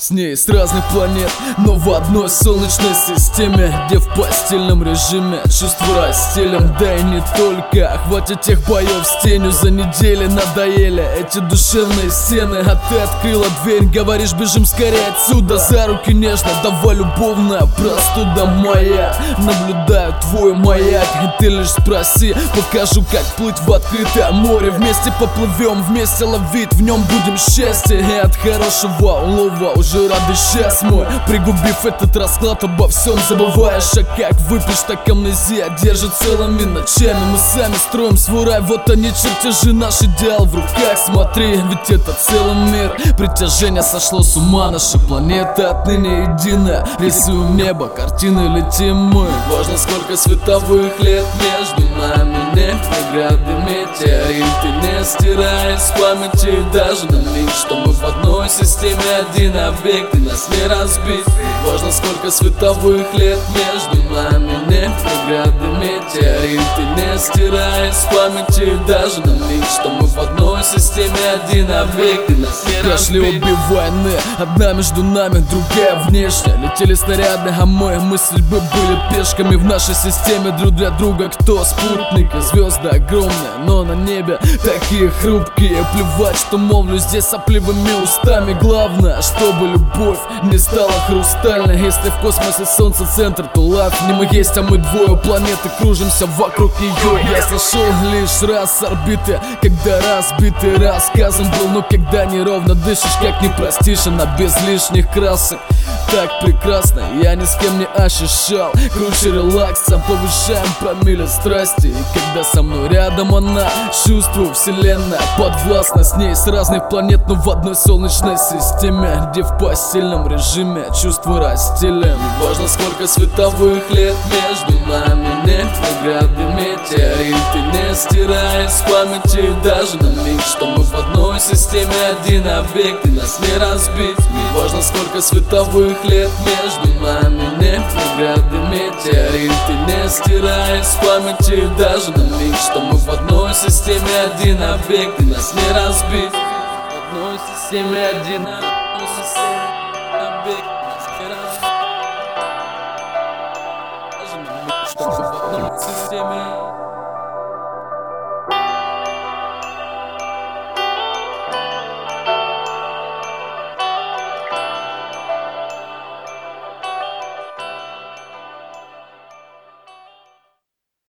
с ней с разных планет, но в одной солнечной системе, где в постельном режиме чувства растелем. Да и не только, хватит тех боев с тенью, за недели надоели эти душевные стены. А ты открыла дверь, говоришь, бежим скорее отсюда. За руки нежно, давай любовная простуда моя. Наблюдаю твой маяк, и ты лишь спроси, покажу, как плыть в открытое море. Вместе поплывем, вместе ловить, в нем будем счастье. И от хорошего улова уже рады сейчас мой. Пригубив этот расклад, обо всем забываешь. А как выпьешь, так амнезия держит целыми ночами. Мы сами строим свой рай, вот они чертежи, наш идеал в руках. Смотри, ведь это целый мир. Притяжение сошло с ума, наша планета отныне единая. Рисуем небо, картины летим мы. Важно, сколько световых лет между нами. Нефть, награды, метеориты не стираясь с памяти даже на миг, что мы в одной системе, один объект и нас не разбить. Важно, сколько световых лет между нами. Нефть, награды, метеориты не стираясь с памяти даже на миг, что мы в одной системе, один объект и нас не разбить. Прошли обе войны, одна между нами, другая внешне. Летели снаряды, а мы судьбы были пешками в нашей системе. Друг для друга кто спутники, звезды огромные, но на небе такие хрупкие. Плевать, что молвлю здесь сопливыми устами. Главное, чтобы любовь не стала хрустальной. Если в космосе солнце центр, то лав не мы есть, а мы двое планеты кружимся вокруг нее. Я сошел лишь раз с орбиты, когда разбитый рассказом был. Но когда неровно дышишь, как не простишь, она без лишних красок. Так прекрасно, я ни с кем не ощущал. Круче релакса, повышаем промилле страсти. И когда со мной рядом она, чувствую вселенная подвластна. С ней с разных планет, но в одной солнечной системе, где в постельном режиме чувства разделим. Важно, сколько световых лет между нами. Нефть, награды, метеориты не стираясь с памяти даже на миг, что мы в одной системе, один объект и нас не разбить. Важно, сколько световых лет между нами. Нефть, награды, метеориты не стираясь с памяти даже на миг, что мы в одной системе, один объект и нас не разбить. В одной системе, один объект и нас не разбить. Даже на миг, что мы в одной системе.